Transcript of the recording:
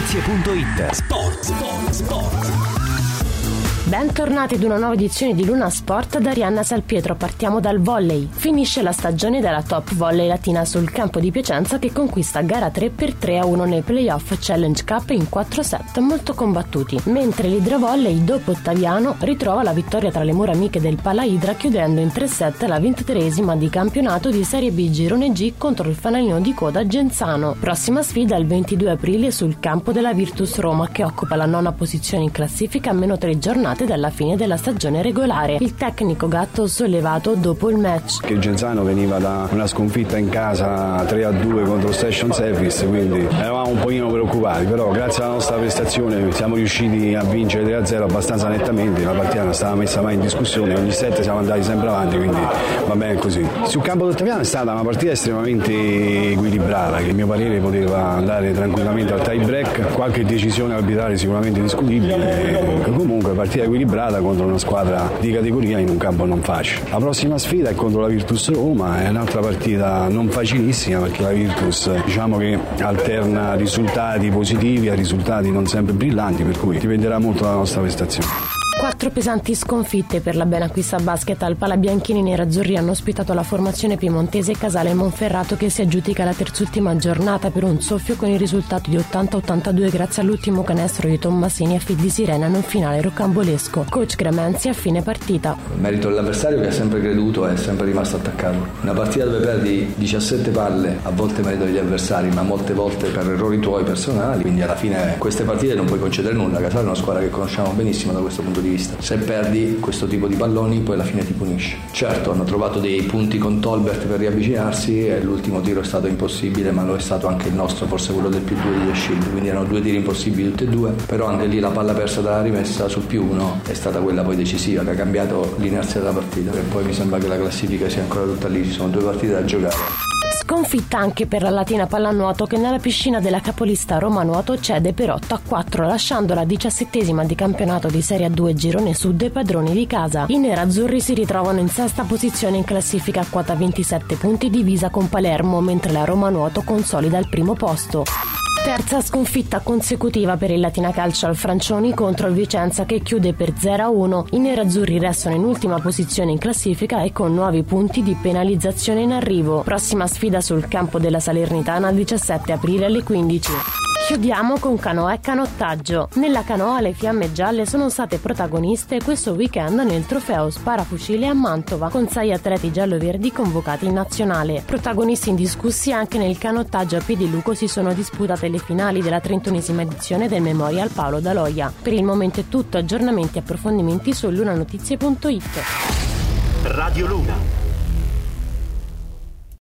lunanotizie.it. Sport. Bentornati ad una nuova edizione di Luna Sport da Arianna Salpietro. Partiamo dal volley. Finisce la stagione della top volley latina sul campo di Piacenza, che conquista gara 3 per 3-1 nel playoff Challenge Cup in 4 set molto combattuti, mentre l'idrovolley dopo Ottaviano ritrova la vittoria tra le mura amiche del Pala Idra, chiudendo in 3 set la 23esima di campionato di Serie B Girone G contro il fanalino di coda Genzano. Prossima sfida il 22 aprile sul campo della Virtus Roma, che occupa la 9ª posizione in classifica a meno 3 giornate dalla fine della stagione regolare. Il tecnico Gatto sollevato dopo il match. Che Genzano veniva da una sconfitta in casa 3-2 contro Station Service, quindi eravamo un pochino preoccupati, però grazie alla nostra prestazione siamo riusciti a vincere 3-0 abbastanza nettamente. La partita non stava messa mai in discussione, ogni set siamo andati sempre avanti, quindi va bene così. Sul campo d'Ottaviano è stata una partita estremamente equilibrata, che a mio parere poteva andare tranquillamente al tie break, qualche decisione arbitrale sicuramente discutibile, comunque partita equilibrata contro una squadra di categoria in un campo non facile. La prossima sfida è contro la Virtus Roma, è un'altra partita non facilissima, perché la Virtus diciamo che alterna risultati positivi a risultati non sempre brillanti, per cui dipenderà molto dalla nostra prestazione. 4 pesanti sconfitte per la Benacquista Basket. Al Palabianchini i nerazzurri hanno ospitato la formazione piemontese Casale Monferrato, che si aggiudica la terzultima giornata per un soffio con il risultato di 80-82 grazie all'ultimo canestro di Tommasini a feed di Sirena in un finale rocambolesco. Coach Cremenzi a fine partita. Merito all'avversario, che ha sempre creduto e è sempre rimasto attaccato. Una partita dove perdi 17 palle, a volte merito degli avversari, ma molte volte per errori tuoi personali, quindi alla fine queste partite non puoi concedere nulla. Casale è una squadra che conosciamo benissimo da questo punto di vista. Se perdi questo tipo di palloni, poi alla fine ti punisce. Certo, hanno trovato dei punti con Tolbert per riavvicinarsi e l'ultimo tiro è stato impossibile, ma lo è stato anche il nostro, forse quello del +2 di The Shield, quindi erano 2 tiri impossibili tutti e 2, però anche lì la palla persa dalla rimessa sul +1 è stata quella poi decisiva, che ha cambiato l'inerzia della partita, e poi mi sembra che la classifica sia ancora tutta lì, ci sono 2 partite da giocare. Sconfitta anche per la Latina Pallanuoto, che nella piscina della capolista Roma Nuoto cede per 8-4, lasciando la 17esima di campionato di Serie A2 Girone Sud ai padroni di casa. I nerazzurri si ritrovano in 6ª posizione in classifica a quota 27 punti, divisa con Palermo, mentre la Roma Nuoto consolida il primo posto. Terza sconfitta consecutiva per il Latina Calcio al Francioni contro il Vicenza, che chiude per 0-1. I nerazzurri restano in ultima posizione in classifica e con 9 punti di penalizzazione in arrivo. Prossima sfida sul campo della Salernitana il 17 aprile alle 15. Chiudiamo con canoa e canottaggio. Nella canoa le fiamme gialle sono state protagoniste questo weekend nel trofeo Sparafucile a Mantova, con 6 atleti giallo-verdi convocati in nazionale. Protagonisti indiscussi anche nel canottaggio a Piediluco si sono disputate le finali della 31esima edizione del Memorial Paolo Daloia. Per il momento è tutto, aggiornamenti e approfondimenti su lunanotizie.it. Radio Luna.